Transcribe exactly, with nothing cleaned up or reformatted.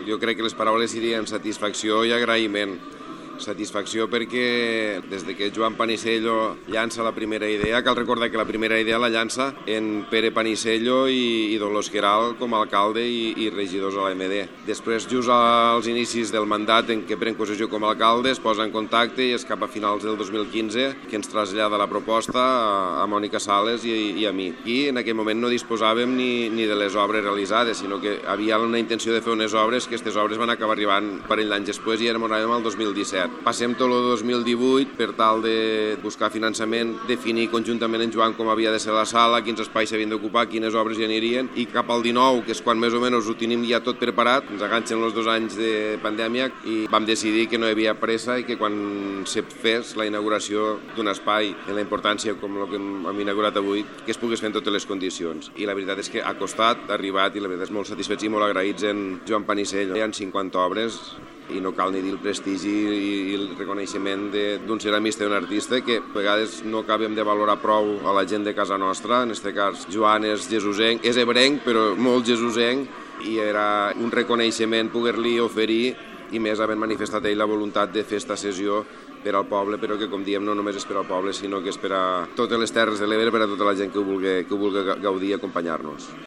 Jo crec que les paraules serien satisfacció i agraïment. Satisfacció perquè des de que Joan Panisello llança la primera idea, cal recordar que la primera idea la llança en Pere Panisello i, i Dolors Queralt com a alcalde i, i regidors a l'A M D. Després, just als inicis del mandat en què pren possessió com a alcalde, es posa en contacte i és cap a finals del dos mil quinze que ens trasllada la proposta a, a Mònica Sales i, i a mi. I en aquell moment no disposàvem ni, ni de les obres realitzades, sinó que havia una intenció de fer unes obres que aquestes obres van acabar arribant un parell d'anys després i érem al dos mil disset. Passem tot el dos mil divuit per tal de buscar finançament, definir conjuntament en Joan com havia de ser la sala, quins espais s'havien d'ocupar, quines obres hi anirien, i cap al dinou, que és quan més o menys ho tenim ja tot preparat, ens aganxen els dos anys de pandèmia i vam decidir que no hi havia pressa i que quan se fes la inauguració d'un espai en la importància com el que hem inaugurat avui, que es pogués fer en totes les condicions. I la veritat és que ha costat, ha arribat i la veritat és molt satisfets i molt agraïts en Joan Panisello. Hi ha cinquanta obres i no cal ni dir el prestigi i el reconeixement d'un ceramista i un artista que a vegades no acabem de valorar prou a la gent de casa nostra. En aquest cas, Joan és jesusenc, és ebrenc, però molt jesusenc, i era un reconeixement poder-li oferir, i més havent manifestat ell la voluntat de fer esta sessió per al poble, però que, com diem, no només és per al poble, sinó que és per a totes les Terres de l'Ebre, per a tota la gent que ho vulgui, que ho vulgui gaudir i acompanyar-nos.